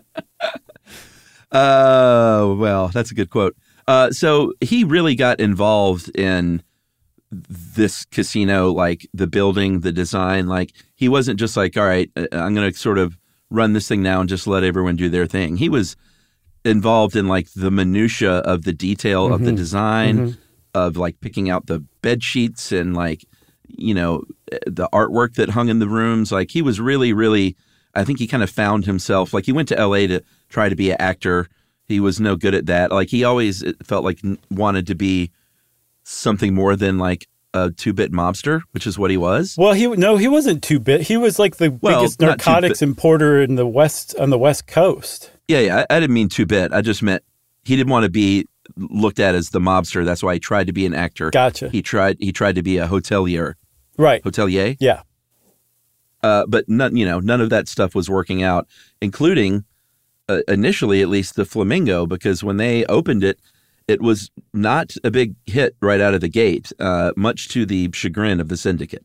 Well, that's a good quote. So he really got involved in this casino, like the building, the design. Like he wasn't just like, all right, I'm going to sort of run this thing now and just let everyone do their thing. He was involved in like the minutia of the detail of the design, of like picking out the bed sheets and like, the artwork that hung in the rooms. Like he was really, really, I think he kind of found himself. Like he went to LA to try to be an actor. He was no good at that. Like he always felt like wanted to be something more than like a 2-bit mobster, which is what he was. Well, he wasn't 2-bit. He was like the biggest not narcotics 2-bit. importer in the West on the West Coast. Yeah. I didn't mean 2-bit. I just meant he didn't want to be looked at as the mobster. That's why he tried to be an actor. Gotcha. He tried to be a hotelier. Right. Hotelier. Yeah. But none of that stuff was working out, including initially, at least, the Flamingo, because when they opened it, it was not a big hit right out of the gate, much to the chagrin of the syndicate.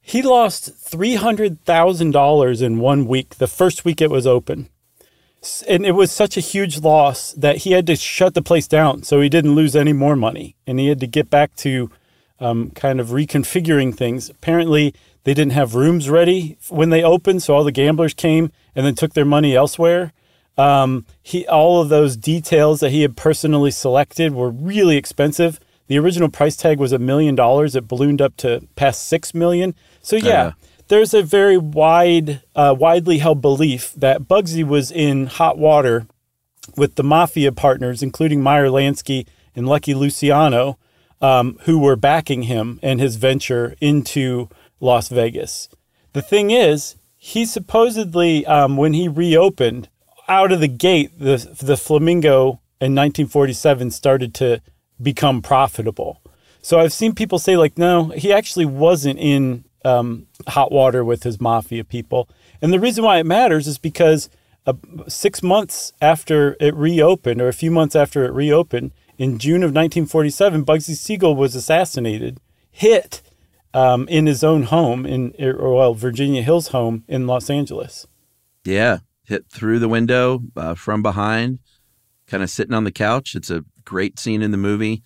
He lost $300,000 in 1 week, the first week it was open. And it was such a huge loss that he had to shut the place down so he didn't lose any more money. And he had to get back to kind of reconfiguring things. Apparently, they didn't have rooms ready when they opened, so all the gamblers came and then took their money elsewhere. All of those details that he had personally selected were really expensive. The original price tag was $1 million. It ballooned up to past $6 million. So there's a very widely held belief that Bugsy was in hot water with the mafia partners, including Meyer Lansky and Lucky Luciano, who were backing him and his venture into Las Vegas. The thing is, he supposedly, when he reopened, out of the gate, the Flamingo in 1947 started to become profitable. So I've seen people say, like, no, he actually wasn't in hot water with his mafia people. And the reason why it matters is because 6 months after it reopened, or a few months after it reopened, in June of 1947, Bugsy Siegel was assassinated, hit in his own home, Virginia Hill's home in Los Angeles. Yeah, hit through the window from behind, kind of sitting on the couch. It's a great scene in the movie.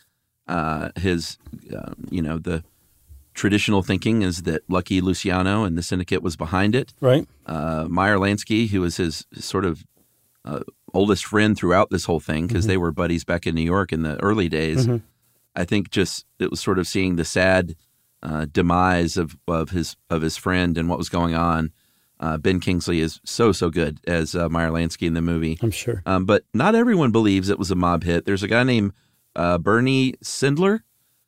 The traditional thinking is that Lucky Luciano and the syndicate was behind it. Right. Meyer Lansky, who was his sort of oldest friend throughout this whole thing, because they were buddies back in New York in the early days. I think just it was sort of seeing the sad demise of his friend and what was going on. Ben Kingsley is so good as Meyer Lansky in the movie. I'm sure. But not everyone believes it was a mob hit. There's a guy named Bernie Sindler,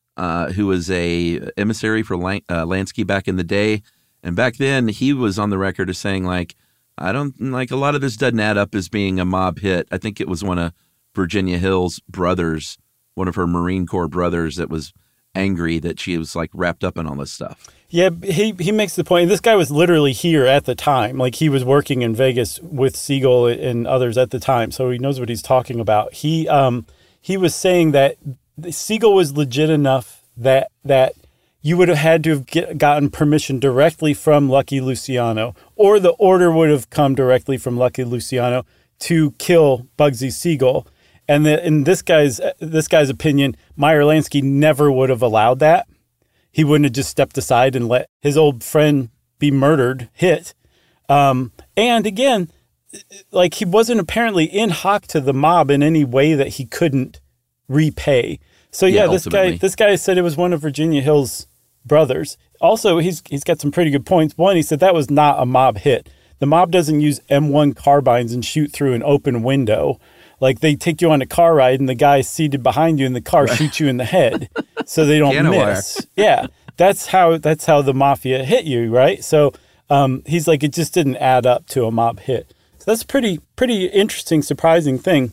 who was a emissary for Lansky back in the day. And back then, he was on the record as saying, like, I don't like a lot of this doesn't add up as being a mob hit. I think it was one of Virginia Hill's brothers, one of her Marine Corps brothers, that was angry that she was like wrapped up in all this stuff. Yeah, he makes the point. This guy was literally here at the time. Like, he was working in Vegas with Siegel and others at the time, so he knows what he's talking about. He was saying that Siegel was legit enough that you would have had to have gotten permission directly from Lucky Luciano, or the order would have come directly from Lucky Luciano to kill Bugsy Siegel. And in this guy's opinion, Meyer Lansky never would have allowed that. He wouldn't have just stepped aside and let his old friend be murdered, hit. And again, like, he wasn't apparently in hock to the mob in any way that he couldn't repay. So this guy said it was one of Virginia Hill's brothers. Also, he's got some pretty good points. One, he said that was not a mob hit. The mob doesn't use M1 carbines and shoot through an open window. Like, they take you on a car ride and the guy seated behind you in the car shoots you in the head so they don't miss. Yeah, that's how the mafia hit you, right? So he's like, it just didn't add up to a mob hit. So that's a pretty interesting, surprising thing.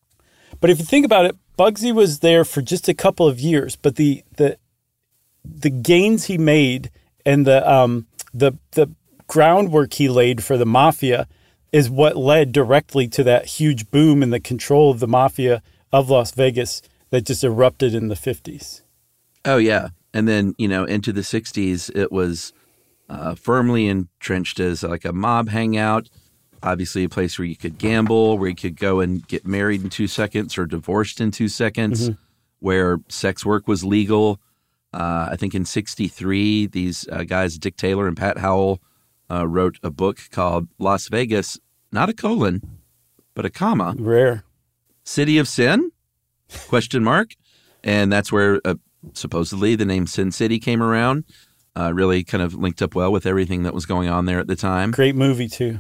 But if you think about it, Bugsy was there for just a couple of years, but the gains he made and the groundwork he laid for the mafia is what led directly to that huge boom in the control of the mafia of Las Vegas that just erupted in the 50s. Oh, yeah. And then, into the 60s, it was firmly entrenched as like a mob hangout, obviously a place where you could gamble, where you could go and get married in 2 seconds or divorced in 2 seconds, where sex work was legal. I think in 63, these guys, Dick Taylor and Pat Howell, wrote a book called Las Vegas, not a colon, but a comma. Rare. City of Sin? ? And that's where supposedly the name Sin City came around. Really kind of linked up well with everything that was going on there at the time. Great movie, too.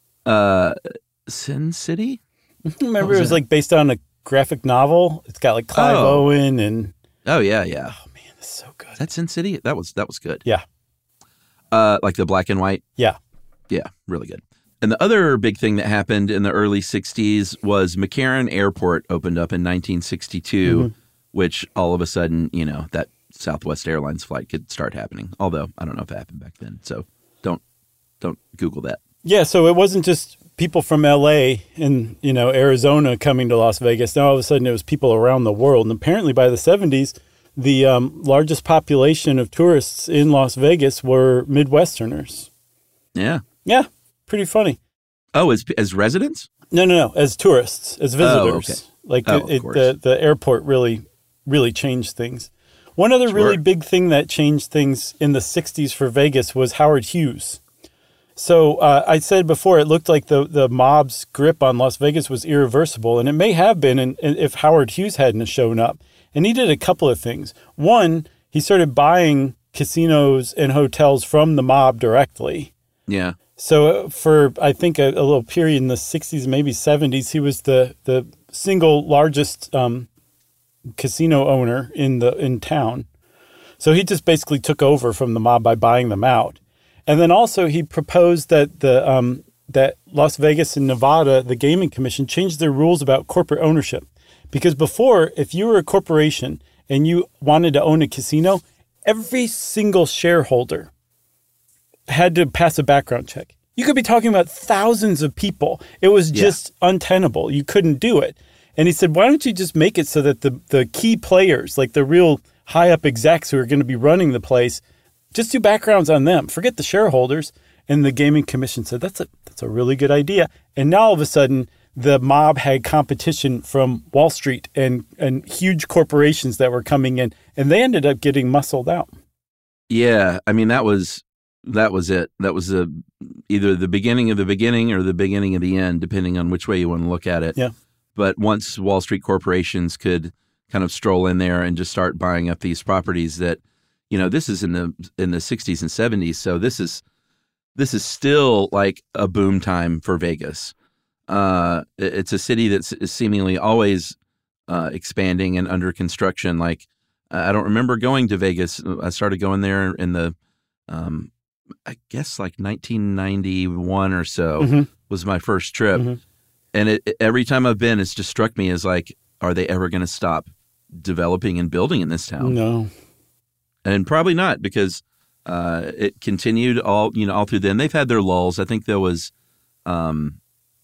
Sin City? Remember, it was like based on a graphic novel. It's got like Clive Owen and... Oh, yeah. Oh, man, that's so good. Is that Sin City? That was good. Yeah. Like the black and white? Yeah. Yeah, really good. And the other big thing that happened in the early 60s was McCarran Airport opened up in 1962, which all of a sudden, that Southwest Airlines flight could start happening. Although, I don't know if it happened back then. So don't Google that. Yeah, so it wasn't just people from L.A. and, Arizona coming to Las Vegas. Now, all of a sudden, it was people around the world. And apparently, by the 70s, the largest population of tourists in Las Vegas were Midwesterners. Yeah. Yeah, pretty funny. Oh, as residents? No, as tourists, as visitors. Okay. Like of course. the airport really changed things. One other really big thing that changed things in the 60s for Vegas was Howard Hughes. So I said before, it looked like the mob's grip on Las Vegas was irreversible, and it may have been if Howard Hughes hadn't shown up. And he did a couple of things. One, he started buying casinos and hotels from the mob directly. Yeah. So for, I think, a little period in the 60s, maybe 70s, he was the single largest casino owner in town. So he just basically took over from the mob by buying them out. And then also he proposed that that Las Vegas and Nevada, the Gaming Commission, changed their rules about corporate ownership. Because before, if you were a corporation and you wanted to own a casino, every single shareholder had to pass a background check. You could be talking about thousands of people. It was just untenable. You couldn't do it. And he said, why don't you just make it so that the key players, like the real high up execs who are going to be running the place, just do backgrounds on them. Forget the shareholders. And the Gaming Commission said, that's a really good idea. And now all of a sudden, the mob had competition from Wall Street and huge corporations that were coming in, and they ended up getting muscled out. Yeah, I mean that was it. That was either the beginning of the beginning or the beginning of the end, depending on which way you want to look at it. Yeah. But once Wall Street corporations could kind of stroll in there and just start buying up these properties, that this is in the 60s and 70s, so this is still like a boom time for Vegas. It's a city that's seemingly always expanding and under construction. Like I don't remember going to Vegas. I started going there in the, I guess like 1991 or so was my first trip. Mm-hmm. And every time I've been, it's just struck me as like, are they ever going to stop developing and building in this town? No. And probably not, because it continued all through then. They've had their lulls. I think there was, some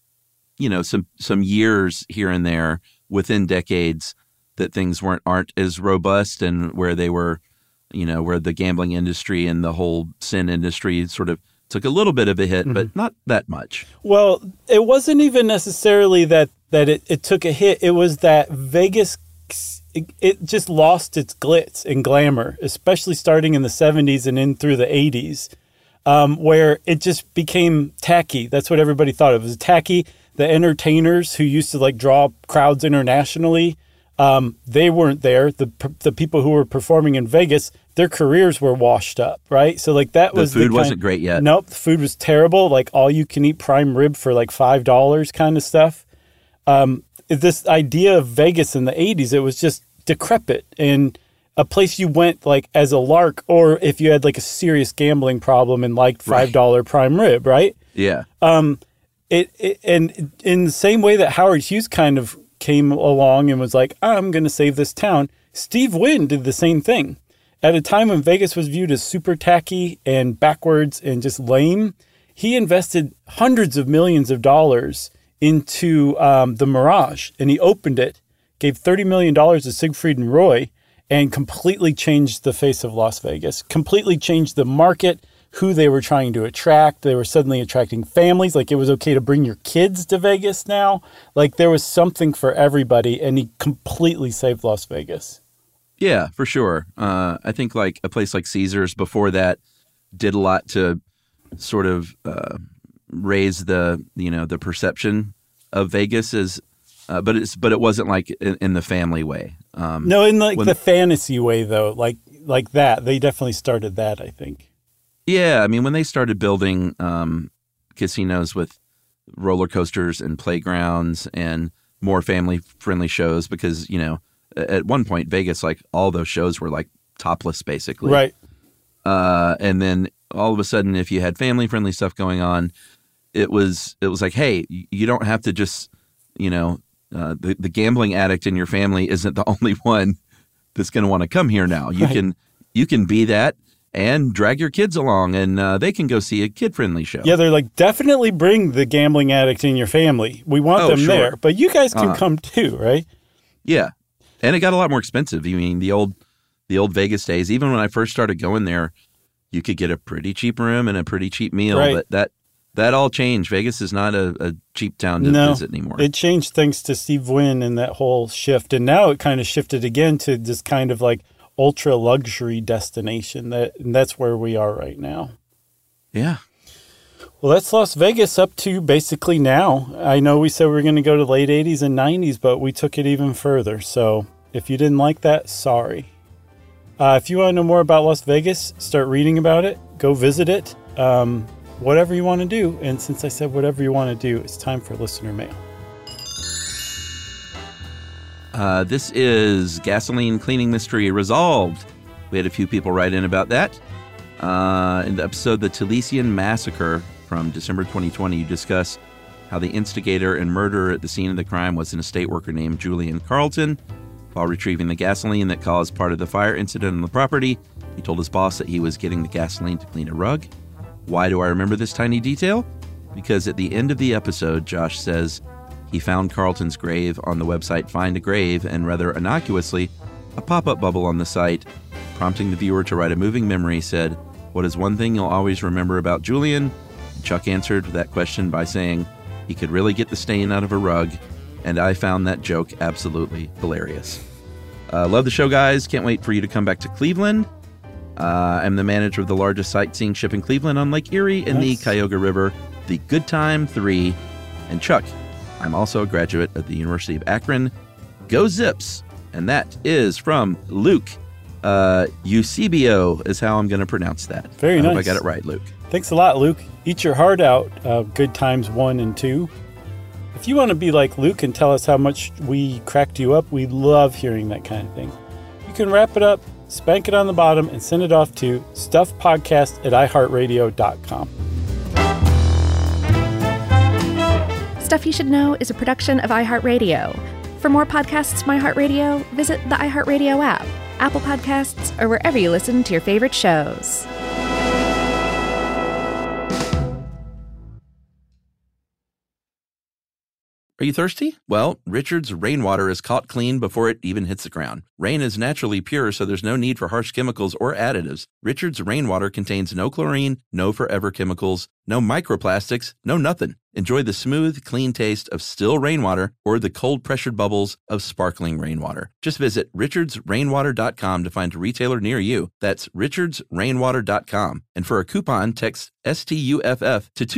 years here and there within decades that things aren't as robust, and where they were, where the gambling industry and the whole sin industry sort of took a little bit of a hit, but not that much. Well, it wasn't even necessarily that it took a hit. It was that Vegas, it just lost its glitz and glamour, especially starting in the 70s and in through the 80s, where it just became tacky. That's what everybody thought. It was tacky. The entertainers who used to like draw crowds internationally, they weren't there. The people who were performing in Vegas, their careers were washed up, right? So like that was the food wasn't great yet. Nope, the food was terrible. Like all you can eat prime rib for like $5 kind of stuff. This idea of Vegas in the 80s, it was just decrepit and a place you went like as a lark, or if you had like a serious gambling problem and liked $5 prime rib, right? Yeah. And in the same way that Howard Hughes kind of came along and was like, I'm going to save this town, Steve Wynn did the same thing. At a time when Vegas was viewed as super tacky and backwards and just lame, he invested hundreds of millions of dollars into the Mirage, and he opened it, gave $30 million to Siegfried and Roy, and completely changed the face of Las Vegas, completely changed the market, who they were trying to attract. They were suddenly attracting families. Like it was okay to bring your kids to Vegas now. Like there was something for everybody, and he completely saved Las Vegas. Yeah, for sure. I think like a place like Caesars before that did a lot to sort of raise the perception of Vegas as, but it wasn't like in the family way. No, in like the fantasy way though, like that. They definitely started that, I think. Yeah, I mean, when they started building casinos with roller coasters and playgrounds and more family-friendly shows, because, at one point, Vegas, like, all those shows were, like, topless, basically. Right. And then all of a sudden, if you had family-friendly stuff going on, it was like, hey, you don't have to just, the gambling addict in your family isn't the only one that's going to want to come here now. You can be that and drag your kids along, and they can go see a kid-friendly show. Yeah, they're like, definitely bring the gambling addict in your family. We want them there, but you guys can come too, right? Yeah, and it got a lot more expensive. I mean, the old the old Vegas days. Even when I first started going there, you could get a pretty cheap room and a pretty cheap meal. Right. But that all changed. Vegas is not a cheap town to visit anymore. It changed thanks to Steve Wynn and that whole shift. And now it kind of shifted again to this kind of like ultra luxury destination. And that's where we are right now. Yeah. Well, that's Las Vegas up to basically now. I know we said we were going to go to late 80s and 90s, but we took it even further. So if you didn't like that, sorry. If you want to know more about Las Vegas, start reading about it, go visit it, whatever you want to do. And since I said whatever you want to do, it's time for listener mail. This is Gasoline Cleaning Mystery Resolved. We had a few people write in about that. In the episode The Talesian Massacre from December 2020, you discuss how the instigator and murderer at the scene of the crime was an estate worker named Julian Carlton. While retrieving the gasoline that caused part of the fire incident on the property, he told his boss that he was getting the gasoline to clean a rug. Why do I remember this tiny detail? Because at the end of the episode, Josh says he found Carlton's grave on the website Find a Grave, and rather innocuously, a pop-up bubble on the site, prompting the viewer to write a moving memory, said, "What is one thing you'll always remember about Julian?" Chuck answered that question by saying he could really get the stain out of a rug, and I found that joke absolutely hilarious. Love the show, guys. Can't wait for you to come back to Cleveland. I'm the manager of the largest sightseeing ship in Cleveland on Lake Erie and the Cuyahoga River, the Good Time 3. And Chuck, I'm also a graduate of the University of Akron. Go Zips! And that is from Luke. Eusebio is how I'm going to pronounce that. Very nice. I hope I got it right, Luke. Thanks a lot, Luke. Eat your heart out. Good Times 1 and 2. If you want to be like Luke and tell us how much we cracked you up, we love hearing that kind of thing. You can wrap it up, spank it on the bottom, and send it off to stuffpodcast@iheartradio.com. Stuff You Should Know is a production of iHeartRadio. For more podcasts from iHeartRadio, visit the iHeartRadio app, Apple Podcasts, or wherever you listen to your favorite shows. Are you thirsty? Well, Richard's rainwater is caught clean before it even hits the ground. Rain is naturally pure, so there's no need for harsh chemicals or additives. Richard's rainwater contains no chlorine, no forever chemicals, no microplastics, no nothing. Enjoy the smooth, clean taste of still rainwater or the cold-pressured bubbles of sparkling rainwater. Just visit richardsrainwater.com to find a retailer near you. That's richardsrainwater.com. And for a coupon, text STUFF to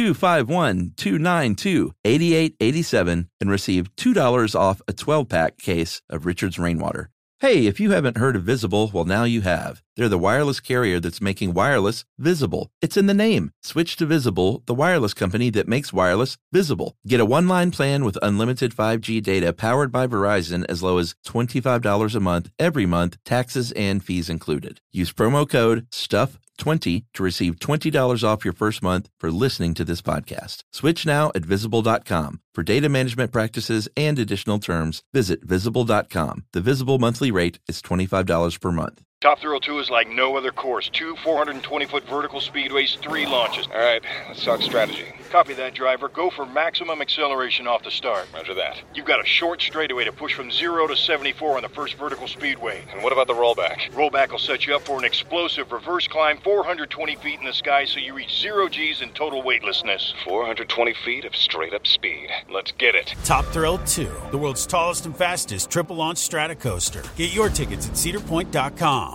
251-292-8887 and receive $2 off a 12-pack case of Richard's Rainwater. Hey, if you haven't heard of Visible, well, now you have. They're the wireless carrier that's making wireless visible. It's in the name. Switch to Visible, the wireless company that makes wireless visible. Get a one-line plan with unlimited 5G data powered by Verizon as low as $25 a month, every month, taxes and fees included. Use promo code STUFF20 to receive $20 off your first month for listening to this podcast. Switch now at Visible.com. For data management practices and additional terms, visit Visible.com. The Visible monthly rate is $25 per month. Top Thrill 2 is like no other course. 2 420-foot vertical speedways, 3 launches. All right, let's talk strategy. Copy that, driver. Go for maximum acceleration off the start. Roger that. You've got a short straightaway to push from 0 to 74 on the first vertical speedway. And what about the rollback? Rollback will set you up for an explosive reverse climb 420 feet in the sky so you reach 0 G's in total weightlessness. 420 feet of straight-up speed. Let's get it. Top Thrill 2, the world's tallest and fastest triple-launch strata coaster. Get your tickets at cedarpoint.com.